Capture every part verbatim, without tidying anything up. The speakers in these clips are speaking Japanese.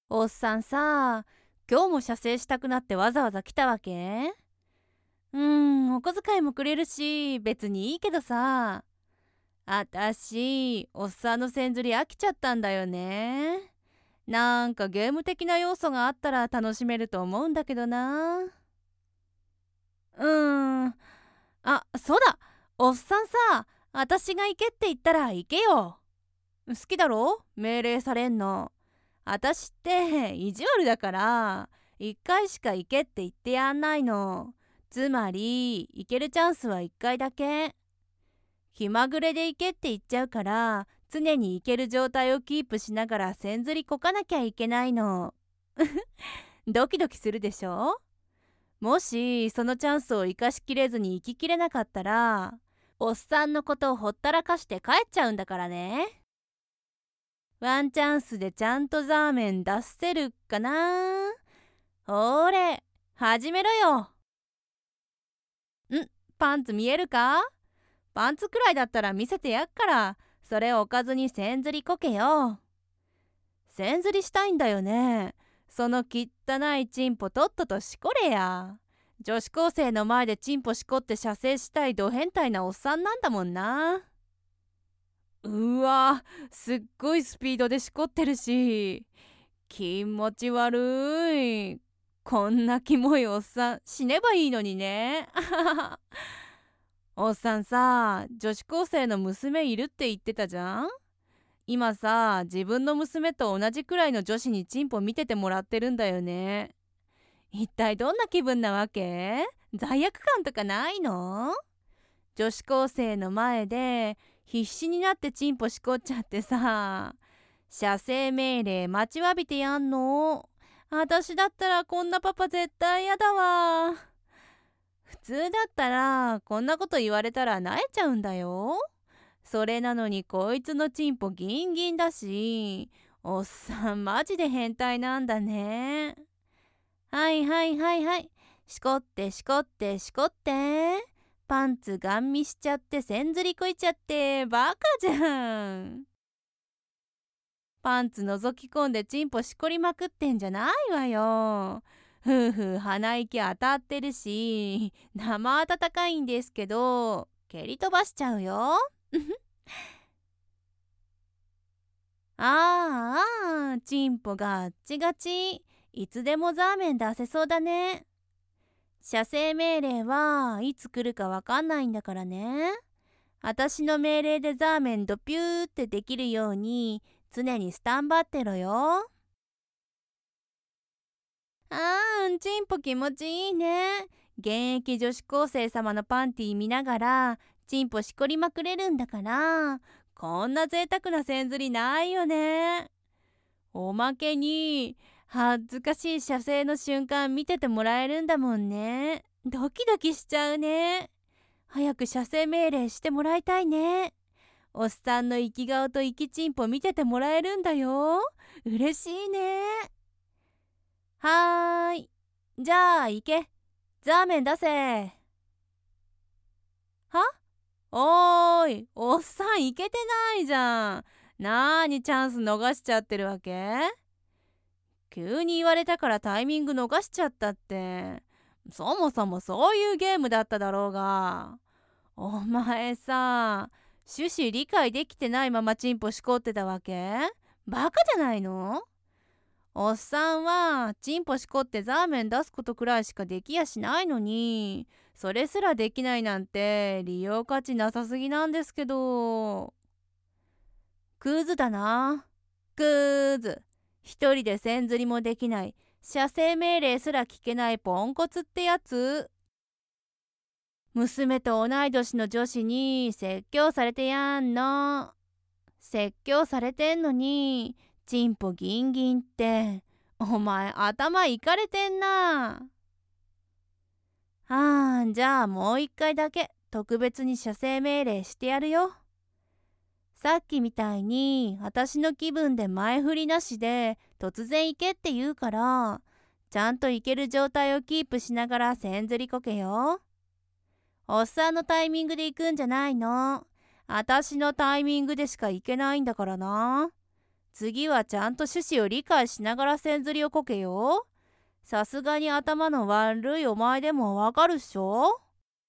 おっさんさ、今日も射精したくなってわざわざ来たわけ？うーん、お小遣いもくれるし、別にいいけどさ。あたし、おっさんのせんずり飽きちゃったんだよね。なんかゲーム的な要素があったら楽しめると思うんだけどな。うーん、あ、そうだ。おっさんさ、あたしが行けって言ったら行けよ。好きだろ命令されんの。あたしって意地悪だから一回しか行けって言ってやんないの。つまり行けるチャンスは一回だけ。気まぐれで行けって言っちゃうから常に行ける状態をキープしながらせんずりこかなきゃいけないの。ドキドキするでしょ？もしそのチャンスを生かしきれずに行ききれなかったらおっさんのことをほったらかして帰っちゃうんだからね。ワンチャンスでちゃんとザーメン出せるかな？ほーれ、始めろよ。ん、パンツ見えるか？パンツくらいだったら見せてやっから、それおかずにせんずりこけよ。せんずりしたいんだよね。その汚いチンポとっととしこれや。女子高生の前でチンポしこって射精したいド変態なおっさんなんだもんな。うわ、すっごいスピードでしこってるし。気持ち悪い。こんなキモいおっさん死ねばいいのにね。おっさんさ、女子高生の娘いるって言ってたじゃん。今さ、自分の娘と同じくらいの女子にチンポ見ててもらってるんだよね。一体どんな気分なわけ？罪悪感とかないの？女子高生の前で必死になってチンポしこっちゃってさ、射精命令待ちわびてやんの。私だったらこんなパパ絶対やだわ。普通だったらこんなこと言われたら萎えちゃうんだよ。それなのにこいつのチンポギンギンだし、おっさんマジで変態なんだね。はいはいはいはい。しこってしこってしこって。パンツガン見しちゃってせんずりこいちゃってバカじゃん。パンツ覗き込んでチンポしこりまくってんじゃないわよ。ふうふう鼻息当たってるし生温かいんですけど蹴り飛ばしちゃうよ。あーあー、チンポガッチガチ。いつでもザーメン出せそうだね。射精命令はいつ来るかわかんないんだからね。私の命令でザーメンドピューってできるように常にスタンバってろよ。あーん、チンポ気持ちいいね。現役女子高生様のパンティー見ながらチンポしこりまくれるんだから、こんな贅沢なせんずりないよね。おまけに恥ずかしい射精の瞬間見ててもらえるんだもんね。ドキドキしちゃうね。早く射精命令してもらいたいね。おっさんの生き顔と生きチンポ見ててもらえるんだよ。嬉しいね。はーい。じゃあ行け。ザーメン出せ。は？おーい、おっさん行けてないじゃん。なーにチャンス逃しちゃってるわけ？急に言われたからタイミング逃しちゃったって。そもそもそういうゲームだっただろうが。お前さ、趣旨理解できてないままチンポしこってたわけ？バカじゃないの？おっさんはチンポしこってザーメン出すことくらいしかできやしないのに、それすらできないなんて利用価値なさすぎなんですけど。クズだな。クズ。一人でせんずりもできない、射精命令すら聞けないポンコツってやつ。娘と同い年の女子に説教されてやんの。説教されてんのにチンポギンギンって、お前頭いかれてんな。あー、じゃあもう一回だけ特別に射精命令してやるよ。さっきみたいに私の気分で前振りなしで突然行けって言うから、ちゃんと行ける状態をキープしながらせんずりこけよ。おっさんのタイミングで行くんじゃないの。私のタイミングでしか行けないんだからな。 次はちゃんと趣旨を理解しながらせんずりをこけよ。さすがに頭の悪いお前でもわかるっしょ。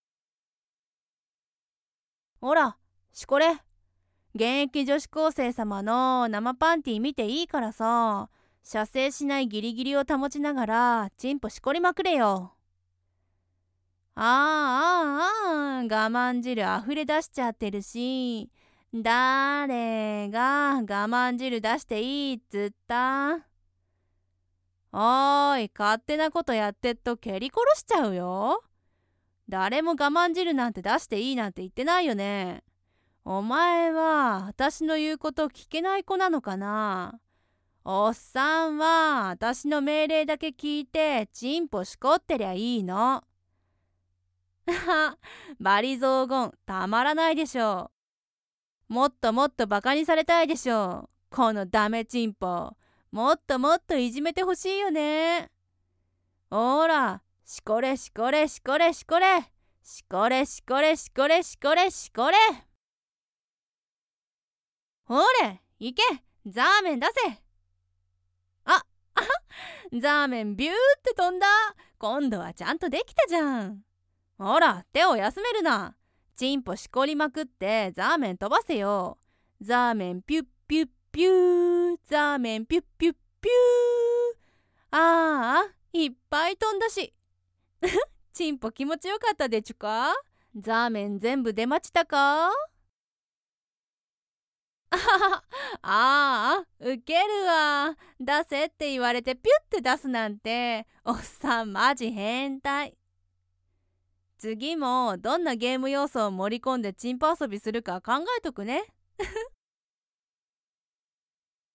ほら、しこれ。現役女子高生様の生パンティ見ていいからさ、射精しないギリギリを保ちながらチンポしこりまくれよ。ああああ、我慢汁あふれ出しちゃってるし、誰が我慢汁出していいっつった？おーい、勝手なことやってっと蹴り殺しちゃうよ。誰も我慢汁なんて出していいなんて言ってないよね。お前は私の言うこと聞けない子なのかな。おっさんは私の命令だけ聞いてチンポしこってりゃいいの。バリ雑言たまらないでしょう。もっともっとバカにされたいでしょう。このダメチンポ。もっともっといじめてほしいよね。ほら、しこれしこれしこれしこれ。しこれしこれしこれしこれしこれ。ほれ、いけ、ザーメン出せ。あ、あザーメンビューって飛んだ。今度はちゃんとできたじゃん。ほら、手を休めるな。チンポしこりまくってザーメン飛ばせよ。ザーメンピュッピュッピュー。ザーメンピュッピュッピュー。ああ、いっぱい飛んだし。チンポ気持ちよかったでちゅか。ザーメン全部出まちたか。ああ、ウケるわ。出せって言われてピュッて出すなんて、おっさんマジ変態。次もどんなゲーム要素を盛り込んでチンポ遊びするか考えとくね。